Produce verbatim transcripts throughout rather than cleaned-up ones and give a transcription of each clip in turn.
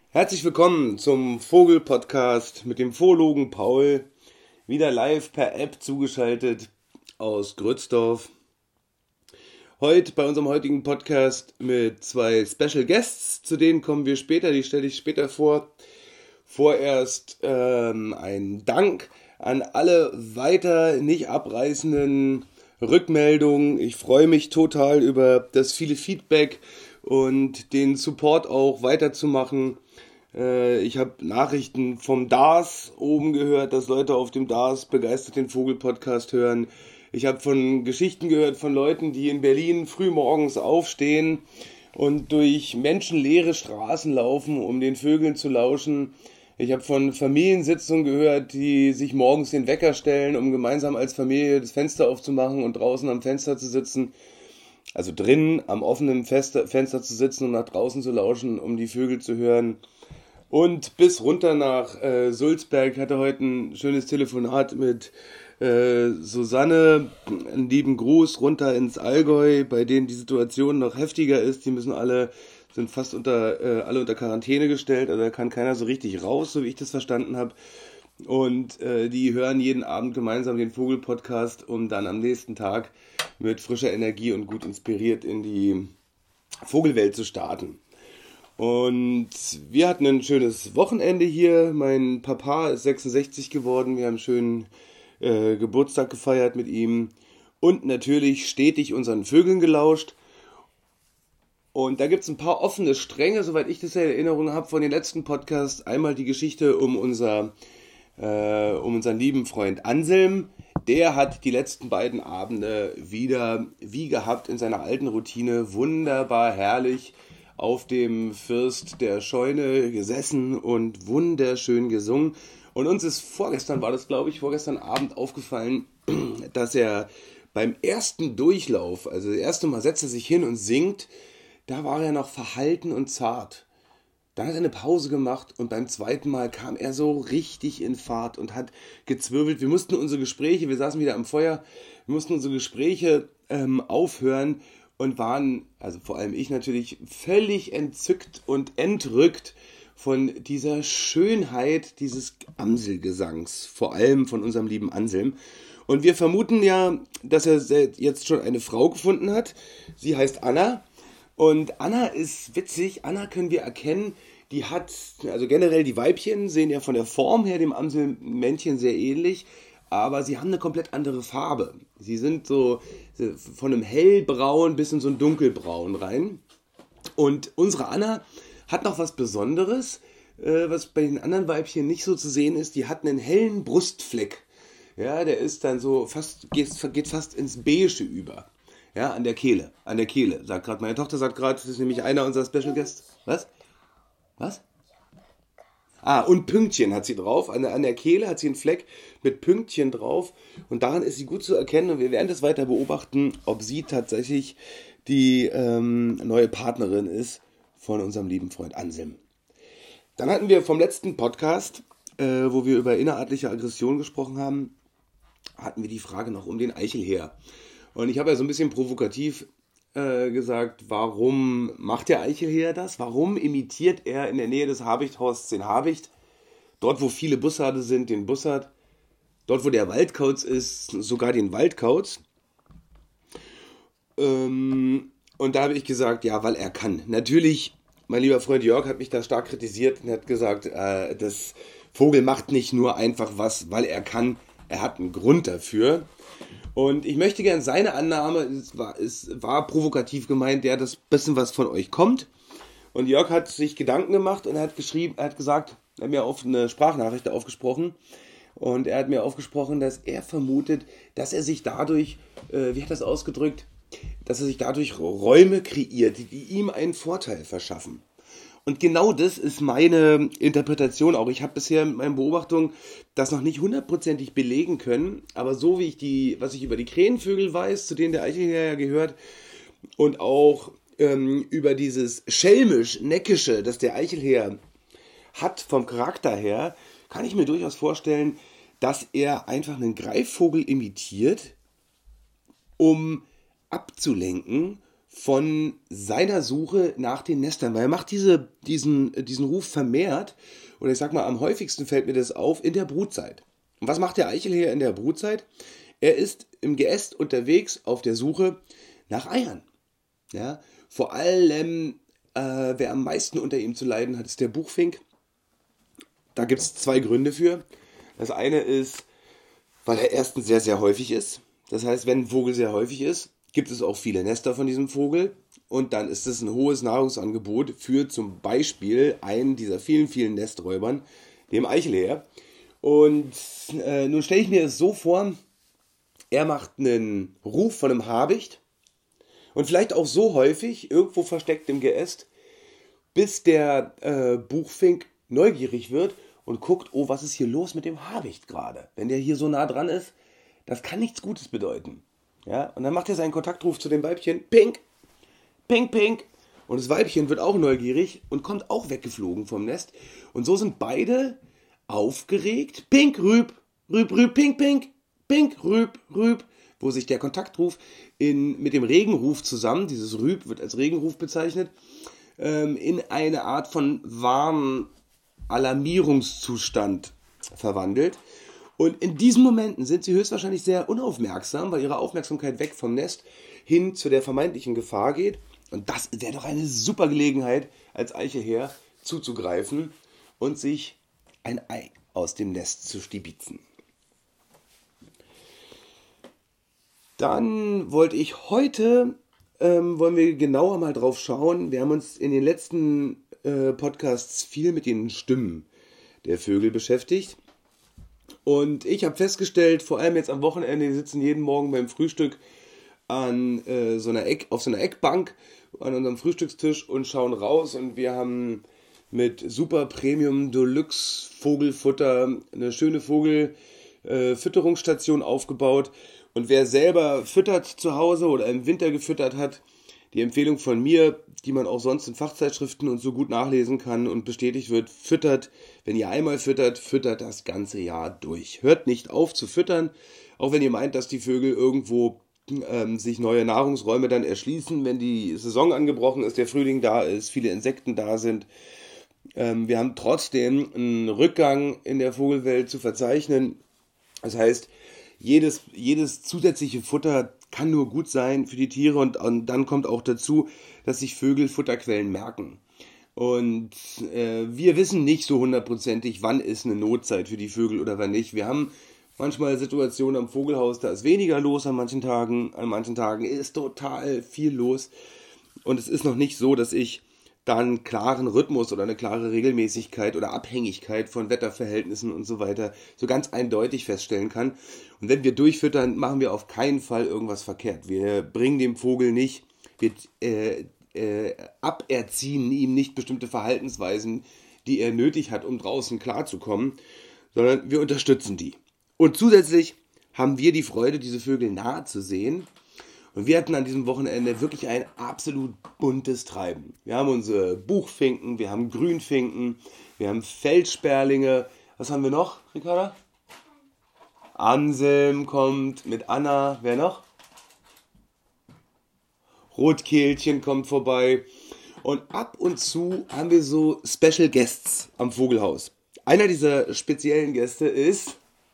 Herzlich willkommen zum Vogel-Podcast mit dem Phologen Paul, wieder live per App zugeschaltet aus Grötsdorf. Heute bei unserem heutigen Podcast mit zwei Special Guests, zu denen kommen wir später, die stelle ich später vor. Vorerst ähm, ein Dank an alle weiter nicht abreißenden Rückmeldungen. Ich freue mich total über das viele Feedback und den Support auch weiterzumachen. Äh, ich habe Nachrichten vom D A S oben gehört, dass Leute auf dem D A S begeistert den Vogel-Podcast hören. Ich habe von Geschichten gehört von Leuten, die in Berlin früh morgens aufstehen und durch menschenleere Straßen laufen, um den Vögeln zu lauschen. Ich habe von Familiensitzungen gehört, die sich morgens den Wecker stellen, um gemeinsam als Familie das Fenster aufzumachen und draußen am Fenster zu sitzen. Also drinnen am offenen Fenster, Fenster zu sitzen und nach draußen zu lauschen, um die Vögel zu hören. Und bis runter nach äh, Sulzberg hatte heute ein schönes Telefonat mit äh, Susanne. Einen lieben Gruß runter ins Allgäu, bei denen die Situation noch heftiger ist. Die müssen alle, sind fast unter, äh, alle unter Quarantäne gestellt. Also da kann keiner so richtig raus, so wie ich das verstanden habe. Und äh, die hören jeden Abend gemeinsam den Vogel-Podcast, um dann am nächsten Tag mit frischer Energie und gut inspiriert in die Vogelwelt zu starten. Und wir hatten ein schönes Wochenende hier. Mein Papa ist sechsundsechzig geworden. Wir haben einen schönen äh, Geburtstag gefeiert mit ihm. Und natürlich stetig unseren Vögeln gelauscht. Und da gibt es ein paar offene Stränge, soweit ich das in Erinnerung habe, von den letzten Podcasts. Einmal die Geschichte um, unser, äh, um unseren lieben Freund Anselm. Der hat die letzten beiden Abende wieder, wie gehabt, in seiner alten Routine, wunderbar herrlich auf dem First der Scheune gesessen und wunderschön gesungen. Und uns ist vorgestern, war das glaube ich, vorgestern Abend aufgefallen, dass er beim ersten Durchlauf, also das erste Mal setzt er sich hin und singt, da war er noch verhalten und zart. Dann hat er eine Pause gemacht und beim zweiten Mal kam er so richtig in Fahrt und hat gezwirbelt. Wir mussten unsere Gespräche, wir saßen wieder am Feuer, wir mussten unsere Gespräche ähm, aufhören und waren, also vor allem ich natürlich, völlig entzückt und entrückt von dieser Schönheit dieses Amselgesangs, vor allem von unserem lieben Anselm. Und wir vermuten ja, dass er jetzt schon eine Frau gefunden hat. Sie heißt Anna. Und Anna ist witzig, Anna können wir erkennen, die hat, also generell die Weibchen sehen ja von der Form her dem Amselmännchen sehr ähnlich, aber sie haben eine komplett andere Farbe. Sie sind so von einem hellbraun bis in so ein dunkelbraun rein. Und unsere Anna hat noch was Besonderes, was bei den anderen Weibchen nicht so zu sehen ist, die hat einen hellen Brustfleck. Ja, der ist dann so fast, geht, geht fast ins Beige über. Ja, an der Kehle, an der Kehle, sagt gerade, meine Tochter sagt gerade, das ist nämlich einer unserer Special Guests. Was? Was? Ah, und Pünktchen hat sie drauf, an der, an der Kehle hat sie einen Fleck mit Pünktchen drauf und daran ist sie gut zu erkennen und wir werden das weiter beobachten, ob sie tatsächlich die ähm, neue Partnerin ist von unserem lieben Freund Anselm. Dann hatten wir vom letzten Podcast, äh, wo wir über innerartliche Aggression gesprochen haben, hatten wir die Frage noch um den Eichelhäher. Und ich habe ja so ein bisschen provokativ äh, gesagt, warum macht der Eichelhäher das? Warum imitiert er in der Nähe des Habichthorsts den Habicht? Dort, wo viele Bussarde sind, den Bussard. Dort, wo der Waldkauz ist, sogar den Waldkauz. Ähm, und da habe ich gesagt, ja, weil er kann. Natürlich, mein lieber Freund Jörg hat mich da stark kritisiert und hat gesagt, äh, das Vogel macht nicht nur einfach was, weil er kann. Er hat einen Grund dafür. Und ich möchte gerne seine Annahme, es war, es war provokativ gemeint, der das bisschen was von euch kommt. Und Jörg hat sich Gedanken gemacht und er hat geschrieben, er hat gesagt, er hat mir auf eine Sprachnachricht aufgesprochen. Und er hat mir aufgesprochen, dass er vermutet, dass er sich dadurch, äh, wie hat er das ausgedrückt, dass er sich dadurch Räume kreiert, die ihm einen Vorteil verschaffen. Und genau das ist meine Interpretation auch. Ich habe bisher mit meinen Beobachtungen das noch nicht hundertprozentig belegen können, aber so wie ich die, was ich über die Krähenvögel weiß, zu denen der Eichelhäher gehört, und auch ähm, über dieses schelmisch-neckische, das der Eichelhäher hat vom Charakter her, kann ich mir durchaus vorstellen, dass er einfach einen Greifvogel imitiert, um abzulenken von seiner Suche nach den Nestern, weil er macht diese, diesen, diesen Ruf vermehrt, oder ich sag mal, am häufigsten fällt mir das auf in der Brutzeit. Und was macht der Eichelhäher in der Brutzeit? Er ist im Geäst unterwegs auf der Suche nach Eiern. Ja? Vor allem, äh, wer am meisten unter ihm zu leiden hat, ist der Buchfink. Da gibt es zwei Gründe für. Das eine ist, weil er erstens sehr, sehr häufig ist. Das heißt, wenn ein Vogel sehr häufig ist, gibt es auch viele Nester von diesem Vogel. Und dann ist es ein hohes Nahrungsangebot für zum Beispiel einen dieser vielen, vielen Nesträubern, dem Eichelhäher. Und äh, nun stelle ich mir es so vor, er macht einen Ruf von einem Habicht und vielleicht auch so häufig, irgendwo versteckt im Geäst, bis der äh, Buchfink neugierig wird und guckt, oh, was ist hier los mit dem Habicht gerade? Wenn der hier so nah dran ist, das kann nichts Gutes bedeuten. Ja? Und dann macht er seinen Kontaktruf zu dem Weibchen, pink, pink, pink. Und das Weibchen wird auch neugierig und kommt auch weggeflogen vom Nest. Und so sind beide aufgeregt, pink, rüb, rüb, rüb, pink, pink, pink, rüb, rüb, wo sich der Kontaktruf in, mit dem Regenruf zusammen, dieses Rüb wird als Regenruf bezeichnet, ähm, in eine Art von Warnalarmierungszustand verwandelt. Und in diesen Momenten sind sie höchstwahrscheinlich sehr unaufmerksam, weil ihre Aufmerksamkeit weg vom Nest hin zu der vermeintlichen Gefahr geht. Und das wäre doch eine super Gelegenheit, als Eichelhäher zuzugreifen und sich ein Ei aus dem Nest zu stibitzen. Dann wollte ich heute, ähm, wollen wir genauer mal drauf schauen. Wir haben uns in den letzten äh, Podcasts viel mit den Stimmen der Vögel beschäftigt. Und ich habe festgestellt, vor allem jetzt am Wochenende, die sitzen jeden Morgen beim Frühstück an äh, so einer Eck, auf so einer Eckbank an unserem Frühstückstisch und schauen raus. Und wir haben mit Super Premium Deluxe Vogelfutter eine schöne Vogelfütterungsstation äh, aufgebaut. Und wer selber füttert zu Hause oder im Winter gefüttert hat, die Empfehlung von mir, die man auch sonst in Fachzeitschriften und so gut nachlesen kann und bestätigt wird, füttert, wenn ihr einmal füttert, füttert das ganze Jahr durch. Hört nicht auf zu füttern, auch wenn ihr meint, dass die Vögel irgendwo ähm, sich neue Nahrungsräume dann erschließen, wenn die Saison angebrochen ist, der Frühling da ist, viele Insekten da sind. Ähm, wir haben trotzdem einen Rückgang in der Vogelwelt zu verzeichnen. Das heißt, jedes, jedes zusätzliche Futter kann nur gut sein für die Tiere und, und dann kommt auch dazu, dass sich Vögel Futterquellen merken. Und äh, wir wissen nicht so hundertprozentig, wann ist eine Notzeit für die Vögel oder wann nicht. Wir haben manchmal Situationen am Vogelhaus, da ist weniger los an manchen Tagen, an manchen Tagen ist total viel los. Und es ist noch nicht so, dass ich da einen klaren Rhythmus oder eine klare Regelmäßigkeit oder Abhängigkeit von Wetterverhältnissen und so weiter so ganz eindeutig feststellen kann. Und wenn wir durchfüttern, machen wir auf keinen Fall irgendwas verkehrt. Wir bringen dem Vogel nicht, wir äh, äh, aberziehen ihm nicht bestimmte Verhaltensweisen, die er nötig hat, um draußen klarzukommen, sondern wir unterstützen die. Und zusätzlich haben wir die Freude, diese Vögel nahe zu sehen. Und wir hatten an diesem Wochenende wirklich ein absolut buntes Treiben. Wir haben unsere Buchfinken, wir haben Grünfinken, wir haben Feldsperlinge. Was haben wir noch, Ricarda? Anselm kommt mit Anna. Wer noch? Rotkehlchen kommt vorbei. Und ab und zu haben wir so Special Guests am Vogelhaus. Einer dieser speziellen Gäste ist...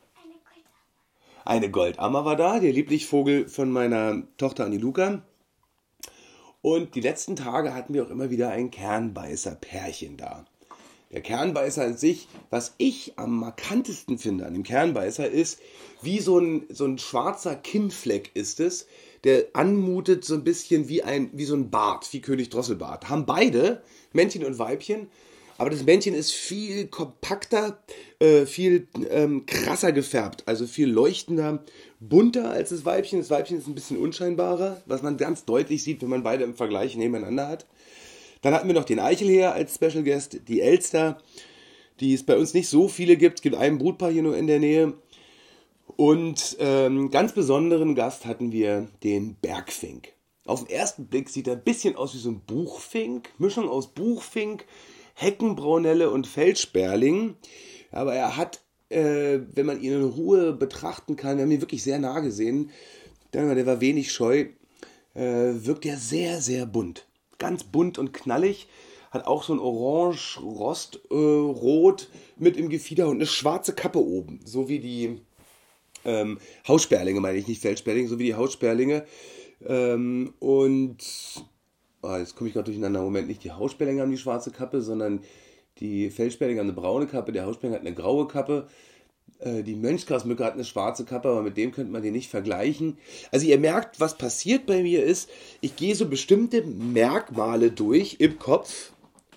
Eine Goldammer war da, der Lieblingsvogel von meiner Tochter Aniluka. Und die letzten Tage hatten wir auch immer wieder ein Kernbeißer-Pärchen da. Der Kernbeißer an sich, was ich am markantesten finde an dem Kernbeißer, ist, wie so ein, so ein schwarzer Kinnfleck ist es, der anmutet so ein bisschen wie, ein, wie so ein Bart, wie König Drosselbart. Haben beide, Männchen und Weibchen, aber das Männchen ist viel kompakter, äh, viel ähm, krasser gefärbt, also viel leuchtender, bunter als das Weibchen. Das Weibchen ist ein bisschen unscheinbarer, was man ganz deutlich sieht, wenn man beide im Vergleich nebeneinander hat. Dann hatten wir noch den Eichelhäher als Special Guest, die Elster, die es bei uns nicht so viele gibt. Es gibt ein Brutpaar hier nur in der Nähe. Und ähm, ganz besonderen Gast hatten wir den Bergfink. Auf den ersten Blick sieht er ein bisschen aus wie so ein Buchfink, Mischung aus Buchfink, Heckenbraunelle und Feldsperling. Aber er hat, äh, wenn man ihn in Ruhe betrachten kann, wir haben ihn wirklich sehr nah gesehen, der war wenig scheu, äh, wirkt er sehr, sehr bunt. Ganz bunt und knallig. Hat auch so ein Orange, Rost, äh, Rot mit im Gefieder und eine schwarze Kappe oben. So wie die ähm, Haussperlinge, meine ich, nicht Feldsperlinge, so wie die Haussperlinge. Ähm, und ah, jetzt komme ich gerade durcheinander. Moment, nicht die Haussperlinge haben die schwarze Kappe, sondern die Feldsperlinge haben eine braune Kappe, der Haussperling hat eine graue Kappe. Die Mönchsgrasmücke hat eine schwarze Kappe, aber mit dem könnte man den nicht vergleichen. Also ihr merkt, was passiert bei mir ist, ich gehe so bestimmte Merkmale durch im Kopf,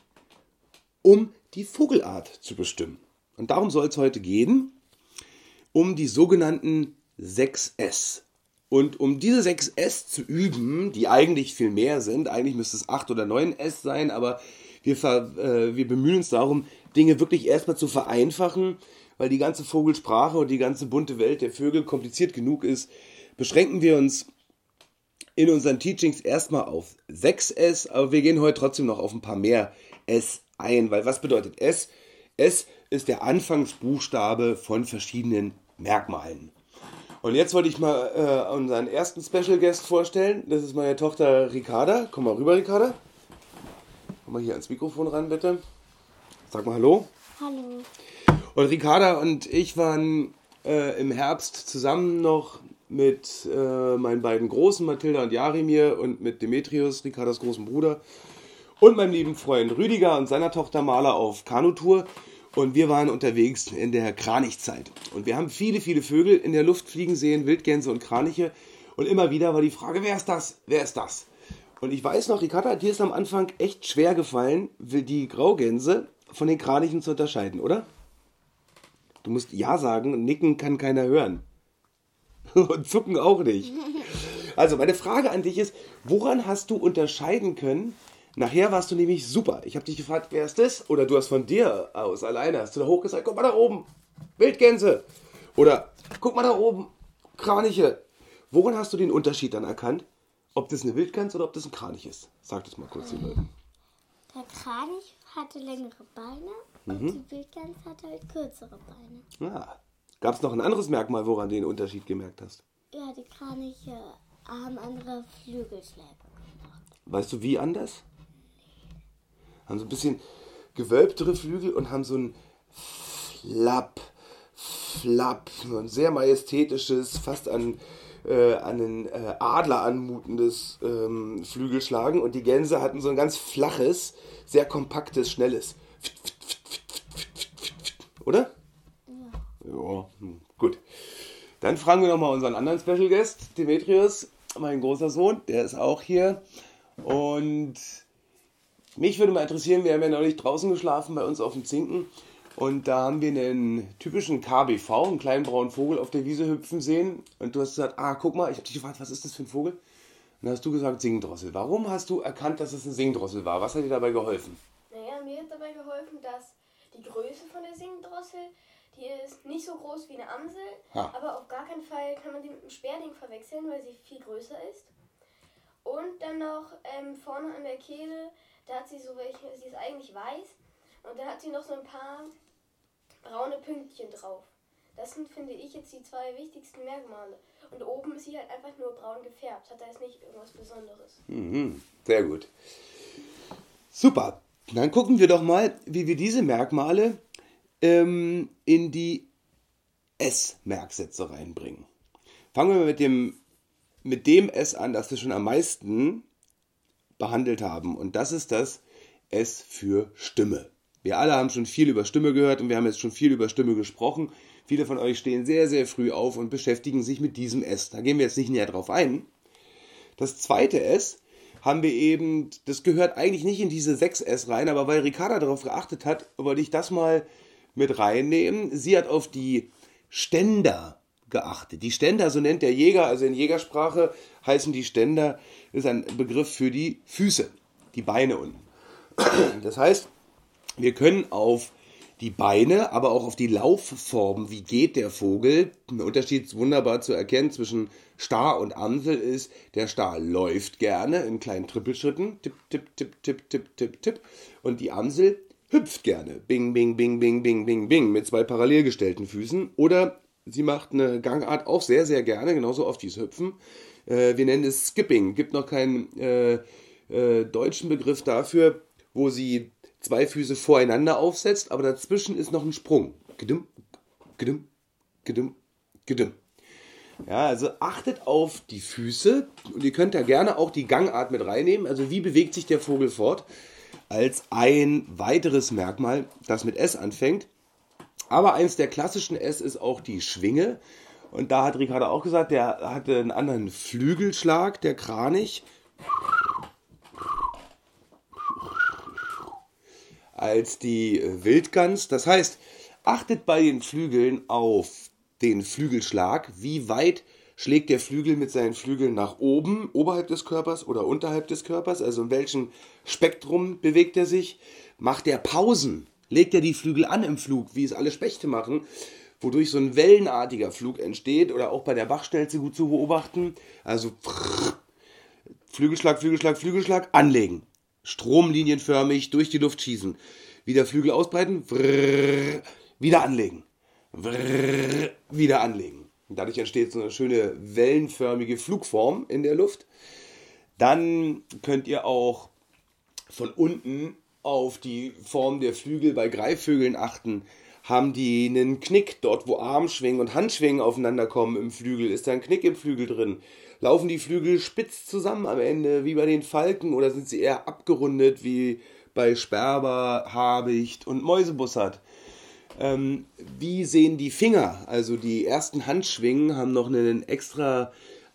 um die Vogelart zu bestimmen. Und darum soll es heute gehen, um die sogenannten sechs S. Und um diese sechs S zu üben, die eigentlich viel mehr sind, eigentlich müsste es acht oder neun S sein, aber wir, ver, äh, wir bemühen uns darum, Dinge wirklich erstmal zu vereinfachen, weil die ganze Vogelsprache und die ganze bunte Welt der Vögel kompliziert genug ist, beschränken wir uns in unseren Teachings erstmal auf sechs S, aber wir gehen heute trotzdem noch auf ein paar mehr S ein, weil was bedeutet S? S ist der Anfangsbuchstabe von verschiedenen Merkmalen. Und jetzt wollte ich mal äh, unseren ersten Special Guest vorstellen. Das ist meine Tochter Ricarda. Komm mal rüber, Ricarda. Komm mal hier ans Mikrofon ran, bitte. Sag mal Hallo. Hallo. Und Ricarda und ich waren äh, im Herbst zusammen noch mit äh, meinen beiden Großen, Mathilda und Jaromir, und mit Demetrius, Ricardas großen Bruder, und meinem lieben Freund Rüdiger und seiner Tochter Maler auf Kanutour. Und wir waren unterwegs in der Kranichzeit. Und wir haben viele, viele Vögel in der Luft fliegen sehen, Wildgänse und Kraniche. Und immer wieder war die Frage, wer ist das? Wer ist das? Und ich weiß noch, Ricarda, dir ist am Anfang echt schwer gefallen, die Graugänse von den Kranichen zu unterscheiden, oder? Du musst Ja sagen, nicken kann keiner hören. Und zucken auch nicht. Also meine Frage an dich ist, woran hast du unterscheiden können? Nachher warst du nämlich super. Ich habe dich gefragt, wer ist das? Oder du hast von dir aus alleine, hast du da hochgesagt, guck mal da oben, Wildgänse. Oder guck mal da oben, Kraniche. Woran hast du den Unterschied dann erkannt? Ob das eine Wildgans oder ob das ein Kranich ist? Sag das mal kurz den Leuten. Der Kranich hatte längere Beine und mhm. die Wildgans hatte halt kürzere Beine. Ja. Gab es noch ein anderes Merkmal, woran du den Unterschied gemerkt hast? Ja, die Kraniche haben andere Flügelschläge gemacht. Weißt du, wie anders? Haben so ein bisschen gewölbtere Flügel und haben so ein Flapp, Flapp, so ein sehr majestätisches, fast an, äh, an einen äh, Adler anmutendes ähm, Flügelschlagen. Und die Gänse hatten so ein ganz flaches, sehr kompaktes, schnelles. Oder? Ja. Ja, hm, gut. Dann fragen wir nochmal unseren anderen Special Guest, Demetrius, mein großer Sohn, der ist auch hier. Und mich würde mal interessieren, wir haben ja neulich draußen geschlafen bei uns auf dem Zinken und da haben wir einen typischen K B V, einen kleinen braunen Vogel auf der Wiese hüpfen sehen und du hast gesagt, ah, guck mal, ich habe dich gefragt, was ist das für ein Vogel? Und dann hast du gesagt, Singdrossel. Warum hast du erkannt, dass es ein Singdrossel war? Was hat dir dabei geholfen? Naja, mir hat dabei geholfen, dass die Größe von der Singdrossel, die ist nicht so groß wie eine Amsel, ha. aber auf gar keinen Fall kann man die mit einem Sperling verwechseln, weil sie viel größer ist. Und dann noch ähm, vorne an der Kehle, da hat sie so welche, sie ist eigentlich weiß und da hat sie noch so ein paar braune Pünktchen drauf. Das sind, finde ich, jetzt die zwei wichtigsten Merkmale. Und oben ist sie halt einfach nur braun gefärbt, hat da jetzt nicht irgendwas Besonderes. Mhm, sehr gut. Super, dann gucken wir doch mal, wie wir diese Merkmale ähm, in die S-Merksätze reinbringen. Fangen wir mal mit dem, mit dem S an, das wir schon am meisten behandelt haben. Und das ist das S für Stimme. Wir alle haben schon viel über Stimme gehört und wir haben jetzt schon viel über Stimme gesprochen. Viele von euch stehen sehr, sehr früh auf und beschäftigen sich mit diesem S. Da gehen wir jetzt nicht näher drauf ein. Das zweite S haben wir eben, das gehört eigentlich nicht in diese sechs S rein, aber weil Ricarda darauf geachtet hat, wollte ich das mal mit reinnehmen. Sie hat auf die Ständer geachtet. Die Ständer, so nennt der Jäger, also in Jägersprache heißen die Ständer, ist ein Begriff für die Füße, die Beine unten. Das heißt, wir können auf die Beine, aber auch auf die Laufform, wie geht der Vogel, ein Unterschied wunderbar zu erkennen zwischen Star und Amsel ist, der Star läuft gerne in kleinen Trippelschritten, tipp, tipp, tipp, tipp, tipp, tipp, tipp, und die Amsel hüpft gerne, bing, bing, bing, bing, bing, bing, bing, mit zwei parallel gestellten Füßen, oder sie macht eine Gangart auch sehr, sehr gerne, genauso oft wie es Hüpfen, Äh, wir nennen es Skipping. Gibt noch keinen äh, äh, deutschen Begriff dafür, wo sie zwei Füße voreinander aufsetzt, aber dazwischen ist noch ein Sprung. Gedum, gedum, gedum, gedum. Ja, also achtet auf die Füße und ihr könnt da gerne auch die Gangart mit reinnehmen. Also wie bewegt sich der Vogel fort? Als ein weiteres Merkmal, das mit S anfängt. Aber eins der klassischen S ist auch die Schwinge. Und da hat Ricarda auch gesagt, der hatte einen anderen Flügelschlag, der Kranich. Als die Wildgans. Das heißt, achtet bei den Flügeln auf den Flügelschlag. Wie weit schlägt der Flügel mit seinen Flügeln nach oben, oberhalb des Körpers oder unterhalb des Körpers? Also in welchem Spektrum bewegt er sich? Macht er Pausen? Legt er die Flügel an im Flug, wie es alle Spechte machen, wodurch so ein wellenartiger Flug entsteht oder auch bei der Bachstelze gut zu beobachten. Also Flügelschlag, Flügelschlag, Flügelschlag, anlegen. Stromlinienförmig durch die Luft schießen. Wieder Flügel ausbreiten, wieder anlegen. Wieder anlegen. Und dadurch entsteht so eine schöne wellenförmige Flugform in der Luft. Dann könnt ihr auch von unten auf die Form der Flügel bei Greifvögeln achten. Haben die einen Knick dort, wo Armschwingen und Handschwingen aufeinander kommen im Flügel? Ist da ein Knick im Flügel drin? Laufen die Flügel spitz zusammen am Ende, wie bei den Falken, oder sind sie eher abgerundet, wie bei Sperber, Habicht und Mäusebussard? Ähm, wie sehen die Finger? Also die ersten Handschwingen haben noch eine extra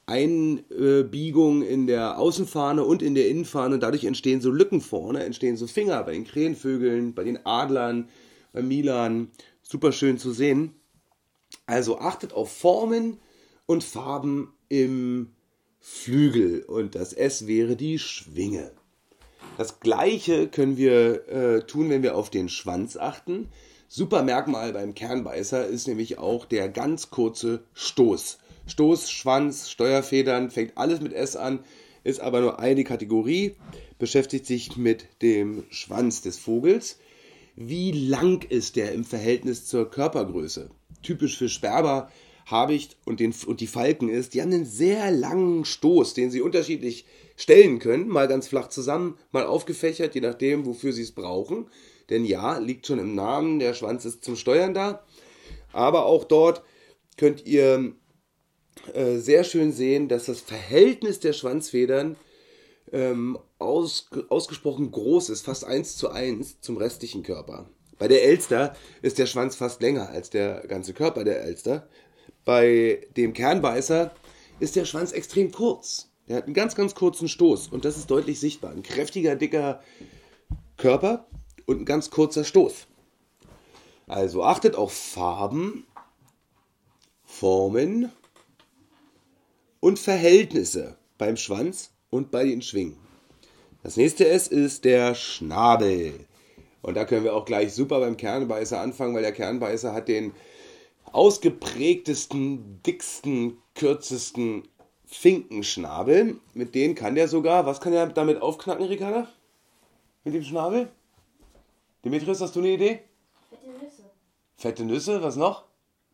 Einbiegung in der Außenfahne und in der Innenfahne. Dadurch entstehen so Lücken vorne, entstehen so Finger bei den Krähenvögeln, bei den Adlern, bei Milan. Super schön zu sehen. Also achtet auf Formen und Farben im Flügel. Und das S wäre die Schwinge. Das gleiche können wir äh, tun, wenn wir auf den Schwanz achten. Super Merkmal beim Kernbeißer ist nämlich auch der ganz kurze Stoß. Stoß, Schwanz, Steuerfedern, fängt alles mit S an, ist aber nur eine Kategorie, beschäftigt sich mit dem Schwanz des Vogels. Wie lang ist der im Verhältnis zur Körpergröße? Typisch für Sperber, Habicht und, den, und die Falken ist, die haben einen sehr langen Stoß, den sie unterschiedlich stellen können, mal ganz flach zusammen, mal aufgefächert, je nachdem, wofür sie es brauchen. Denn ja, liegt schon im Namen, der Schwanz ist zum Steuern da. Aber auch dort könnt ihr äh, sehr schön sehen, dass das Verhältnis der Schwanzfedern ähm, aus, ausgesprochen groß ist, fast eins zu eins zum restlichen Körper. Bei der Elster ist der Schwanz fast länger als der ganze Körper der Elster. Bei dem Kernbeißer ist der Schwanz extrem kurz. Der hat einen ganz, ganz kurzen Stoß und das ist deutlich sichtbar. Ein kräftiger, dicker Körper und ein ganz kurzer Stoß. Also achtet auf Farben, Formen und Verhältnisse beim Schwanz und bei den Schwingen. Das nächste S ist der Schnabel. Und da können wir auch gleich super beim Kernbeißer anfangen, weil der Kernbeißer hat den ausgeprägtesten, dicksten, kürzesten Finkenschnabel. Mit denen kann der sogar, was kann der damit aufknacken, Ricarda? Mit dem Schnabel? Demetrius, hast du eine Idee? Fette Nüsse. Fette Nüsse, was noch?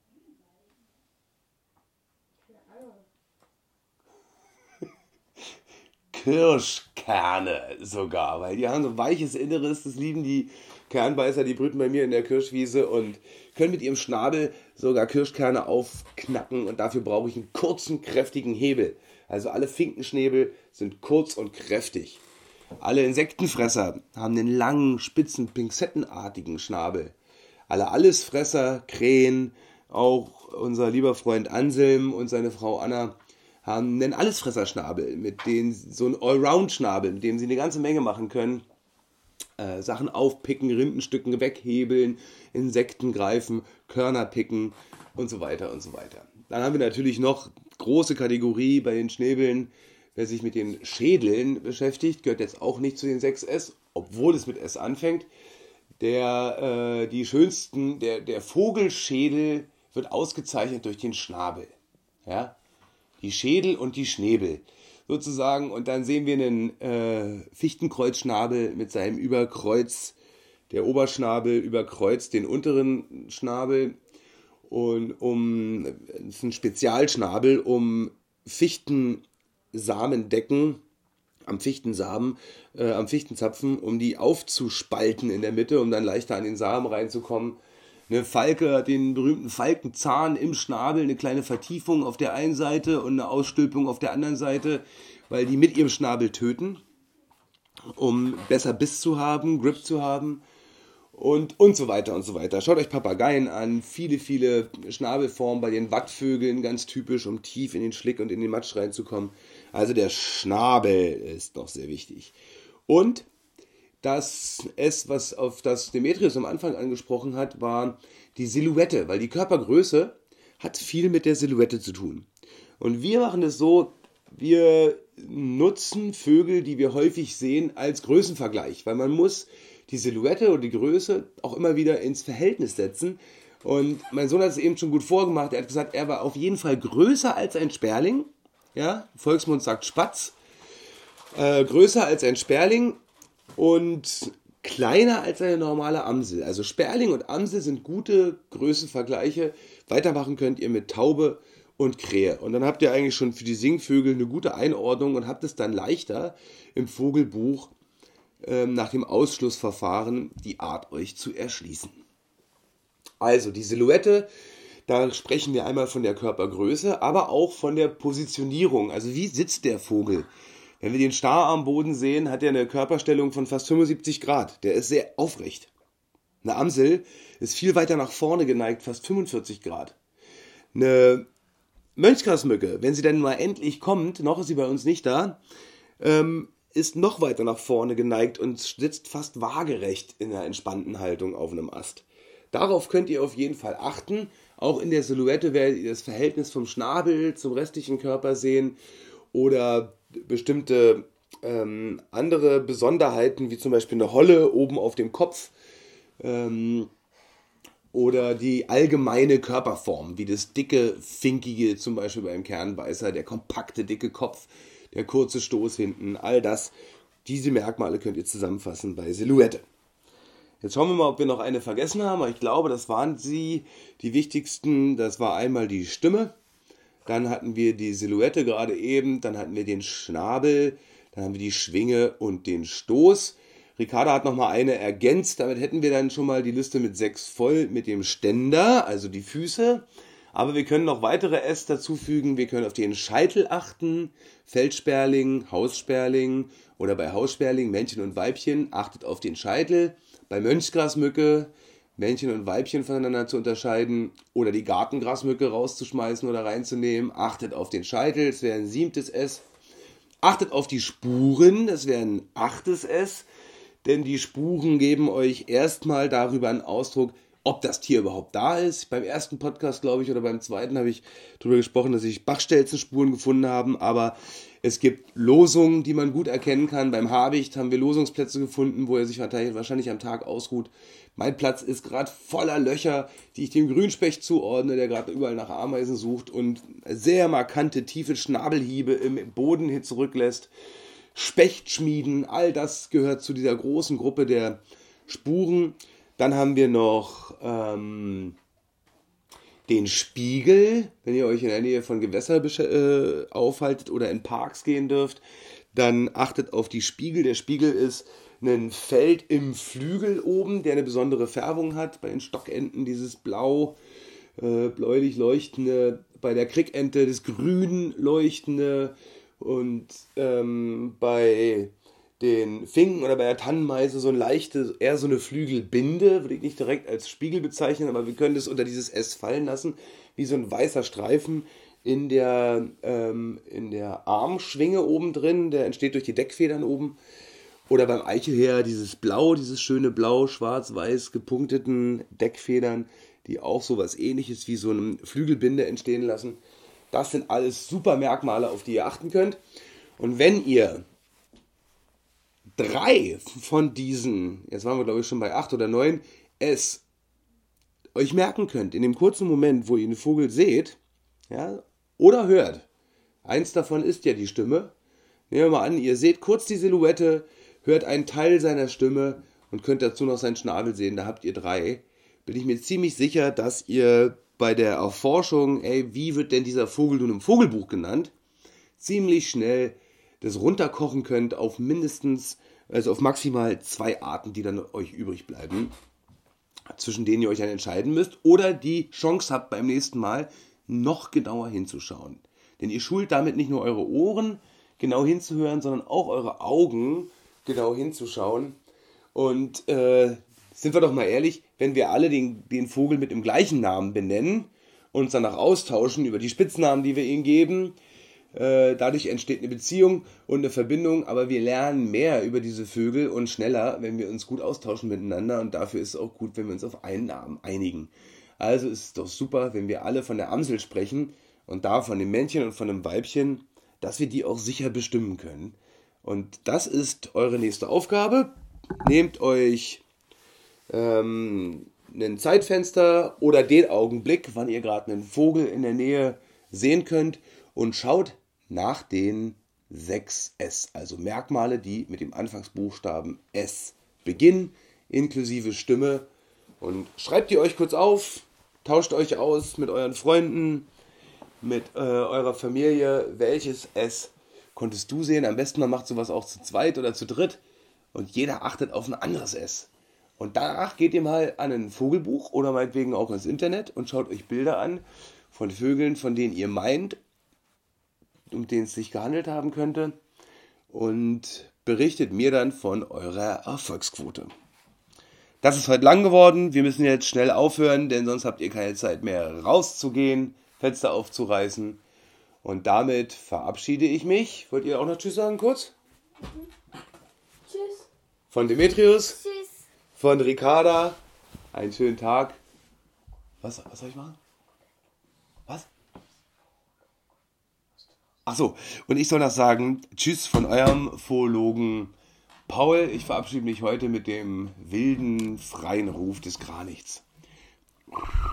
Kirschkerne sogar, weil die haben so weiches Inneres, das lieben die Kernbeißer, die brüten bei mir in der Kirschwiese und können mit ihrem Schnabel sogar Kirschkerne aufknacken und dafür brauche ich einen kurzen, kräftigen Hebel. Also alle Finkenschnäbel sind kurz und kräftig. Alle Insektenfresser haben einen langen, spitzen, pinzettenartigen Schnabel. Alle Allesfresser, Krähen, auch unser lieber Freund Anselm und seine Frau Anna haben einen Allesfresserschnabel, mit denen so ein Allround-Schnabel, mit dem sie eine ganze Menge machen können. Äh, Sachen aufpicken, Rindenstücken weghebeln, Insekten greifen, Körner picken und so weiter und so weiter. Dann haben wir natürlich noch große Kategorie bei den Schnäbeln. Wer sich mit den Schädeln beschäftigt, gehört jetzt auch nicht zu den sechs S, obwohl es mit S anfängt. Der, äh, die schönsten, der, der Vogelschädel wird ausgezeichnet durch den Schnabel. Ja? Die Schädel und die Schnäbel sozusagen. Und dann sehen wir einen äh, Fichtenkreuzschnabel mit seinem Überkreuz. Der Oberschnabel überkreuzt den unteren Schnabel. Und um, das ist ein Spezialschnabel, um Fichten Samendecken am Fichtensamen, äh, am Fichtenzapfen, um die aufzuspalten in der Mitte, um dann leichter an den Samen reinzukommen. Eine Falke hat den berühmten Falkenzahn im Schnabel, eine kleine Vertiefung auf der einen Seite und eine Ausstülpung auf der anderen Seite, weil die mit ihrem Schnabel töten, um besser Biss zu haben, Grip zu haben und, und so weiter und so weiter. Schaut euch Papageien an, viele, viele Schnabelformen bei den Wattvögeln, ganz typisch, um tief in den Schlick und in den Matsch reinzukommen. Also der Schnabel ist noch sehr wichtig. Und das S, was auf das Demetrius am Anfang angesprochen hat, war die Silhouette, weil die Körpergröße hat viel mit der Silhouette zu tun. Und wir machen es so, wir nutzen Vögel, die wir häufig sehen, als Größenvergleich, weil man muss die Silhouette oder die Größe auch immer wieder ins Verhältnis setzen. Und mein Sohn hat es eben schon gut vorgemacht, er hat gesagt, er war auf jeden Fall größer als ein Sperling, ja, Volksmund sagt Spatz, äh, größer als ein Sperling und kleiner als eine normale Amsel. Also Sperling und Amsel sind gute Größenvergleiche. Weitermachen könnt ihr mit Taube und Krähe. Und dann habt ihr eigentlich schon für die Singvögel eine gute Einordnung und habt es dann leichter im Vogelbuch ähm, nach dem Ausschlussverfahren die Art euch zu erschließen. Also die Silhouette, da sprechen wir einmal von der Körpergröße, aber auch von der Positionierung. Also wie sitzt der Vogel? Wenn wir den Star am Boden sehen, hat er eine Körperstellung von fast fünfundsiebzig Grad. Der ist sehr aufrecht. Eine Amsel ist viel weiter nach vorne geneigt, fast fünfundvierzig Grad. Eine Mönchsgrasmücke, wenn sie dann mal endlich kommt, noch ist sie bei uns nicht da, ähm, ist noch weiter nach vorne geneigt und sitzt fast waagerecht in einer entspannten Haltung auf einem Ast. Darauf könnt ihr auf jeden Fall achten. Auch in der Silhouette werdet ihr das Verhältnis vom Schnabel zum restlichen Körper sehen oder bestimmte ähm, andere Besonderheiten, wie zum Beispiel eine Holle oben auf dem Kopf ähm, oder die allgemeine Körperform, wie das dicke, finkige, zum Beispiel beim Kernbeißer, der kompakte, dicke Kopf, der kurze Stoß hinten, all das, diese Merkmale könnt ihr zusammenfassen bei Silhouette. Jetzt schauen wir mal, ob wir noch eine vergessen haben, aber ich glaube, das waren sie, die wichtigsten. Das war einmal die Stimme, dann hatten wir die Silhouette gerade eben, dann hatten wir den Schnabel, dann haben wir die Schwinge und den Stoß. Ricarda hat nochmal eine ergänzt, damit hätten wir dann schon mal die Liste mit sechs voll mit dem Ständer, also die Füße. Aber wir können noch weitere S dazufügen, wir können auf den Scheitel achten, Feldsperling, Haussperling oder bei Haussperling, Männchen und Weibchen, achtet auf den Scheitel. Bei Mönchsgrasmücke, Männchen und Weibchen voneinander zu unterscheiden oder die Gartengrasmücke rauszuschmeißen oder reinzunehmen, achtet auf den Scheitel, das wäre ein siebtes S. Achtet auf die Spuren, das wäre ein achtes S, denn die Spuren geben euch erstmal darüber einen Ausdruck, ob das Tier überhaupt da ist. Beim ersten Podcast, glaube ich, oder beim zweiten habe ich darüber gesprochen, dass ich Bachstelzenspuren gefunden habe, aber es gibt Losungen, die man gut erkennen kann. Beim Habicht haben wir Losungsplätze gefunden, wo er sich wahrscheinlich am Tag ausruht. Mein Platz ist gerade voller Löcher, die ich dem Grünspecht zuordne, der gerade überall nach Ameisen sucht und sehr markante, tiefe Schnabelhiebe im Boden hin zurücklässt. Spechtschmieden, all das gehört zu dieser großen Gruppe der Spuren. Dann haben wir noch ähm, den Spiegel, wenn ihr euch in der Nähe von Gewässern äh, aufhaltet oder in Parks gehen dürft, dann achtet auf die Spiegel. Der Spiegel ist ein Feld im Flügel oben, der eine besondere Färbung hat. Bei den Stockenten dieses blau, äh, bläulich leuchtende, bei der Krickente das grün leuchtende und ähm, bei den Finken oder bei der Tannenmeise so ein leichte, eher so eine Flügelbinde, würde ich nicht direkt als Spiegel bezeichnen, aber wir können das unter dieses S fallen lassen, wie so ein weißer Streifen in der, ähm, in der Armschwinge oben drin, der entsteht durch die Deckfedern oben. Oder beim Eichelherr dieses Blau, dieses schöne Blau, schwarz-weiß gepunkteten Deckfedern, die auch so was Ähnliches wie so eine Flügelbinde entstehen lassen. Das sind alles super Merkmale, auf die ihr achten könnt. Und wenn ihr drei von diesen, jetzt waren wir glaube ich schon bei acht oder neun, es euch merken könnt, in dem kurzen Moment, wo ihr den Vogel seht, ja, oder hört, eins davon ist ja die Stimme, nehmen wir mal an, ihr seht kurz die Silhouette, hört einen Teil seiner Stimme und könnt dazu noch seinen Schnabel sehen, da habt ihr drei, bin ich mir ziemlich sicher, dass ihr bei der Erforschung, ey, wie wird denn dieser Vogel nun im Vogelbuch genannt, ziemlich schnell das runterkochen könnt auf mindestens, also auf maximal zwei Arten, die dann euch übrig bleiben, zwischen denen ihr euch dann entscheiden müsst oder die Chance habt, beim nächsten Mal noch genauer hinzuschauen. Denn ihr schult damit nicht nur eure Ohren genau hinzuhören, sondern auch eure Augen genau hinzuschauen. Und äh, sind wir doch mal ehrlich, wenn wir alle den, den Vogel mit dem gleichen Namen benennen und uns danach austauschen über die Spitznamen, die wir ihm geben, äh, dadurch entsteht eine Beziehung und eine Verbindung, aber wir lernen mehr über diese Vögel und schneller, wenn wir uns gut austauschen miteinander, und dafür ist es auch gut, wenn wir uns auf einen Namen einigen. Also ist es doch super, wenn wir alle von der Amsel sprechen und da von dem Männchen und von dem Weibchen, dass wir die auch sicher bestimmen können. Und das ist eure nächste Aufgabe. Nehmt euch ähm, ein Zeitfenster oder den Augenblick, wann ihr gerade einen Vogel in der Nähe sehen könnt, und schaut nach den sechs S, also Merkmale, die mit dem Anfangsbuchstaben S beginnen, inklusive Stimme. Und schreibt die euch kurz auf, tauscht euch aus mit euren Freunden, mit äh, eurer Familie, welches S konntest du sehen. Am besten man macht sowas auch zu zweit oder zu dritt und jeder achtet auf ein anderes S. Und danach geht ihr mal an ein Vogelbuch oder meinetwegen auch ins Internet und schaut euch Bilder an von Vögeln, von denen ihr meint, um denen es sich gehandelt haben könnte, und berichtet mir dann von eurer Erfolgsquote. Das ist heute lang geworden. Wir müssen jetzt schnell aufhören, denn sonst habt ihr keine Zeit mehr rauszugehen, Fenster aufzureißen. Und damit verabschiede ich mich. Wollt ihr auch noch Tschüss sagen kurz? Mhm. Tschüss. Von Demetrius. Tschüss. Von Ricarda. Einen schönen Tag. Was, was soll ich machen? Was? Ach so, und ich soll das sagen. Tschüss von eurem Phologen Paul. Ich verabschiede mich heute mit dem wilden, freien Ruf des Kranichts.